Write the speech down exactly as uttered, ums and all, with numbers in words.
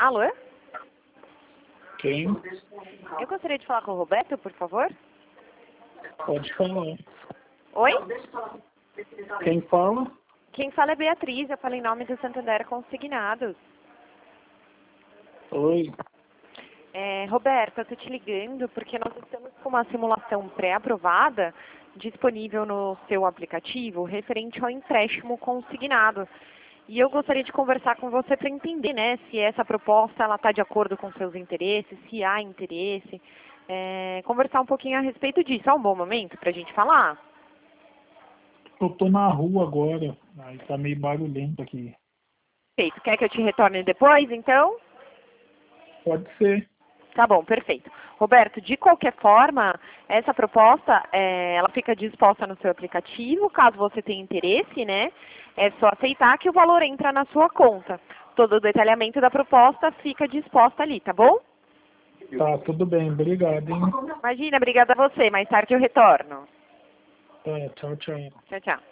Alô? Quem? Eu gostaria de falar com o Roberto, por favor. Pode falar. Oi? Quem fala? Quem fala é Beatriz, eu falo em nome do Santander Consignados. Oi. É, Roberto, eu estou te ligando porque nós estamos com uma simulação pré-aprovada disponível no seu aplicativo referente ao empréstimo consignado. E eu gostaria de conversar com você para entender, né, se essa proposta ela está de acordo com seus interesses, se há interesse, é, conversar um pouquinho a respeito disso. É um bom momento para a gente falar? Eu tô na rua agora, aí tá meio barulhento aqui. Perfeito. Quer que eu te retorne depois, então? Pode ser. Tá bom, perfeito. Roberto, de qualquer forma, essa proposta, é, ela fica disposta no seu aplicativo, caso você tenha interesse, né? É só aceitar que o valor entra na sua conta. Todo o detalhamento da proposta fica disposta ali, tá bom? Tá, tudo bem. Obrigado, hein? Imagina, obrigada a você. Mais tarde eu retorno. Tá, tchau, tchau. Tchau, tchau.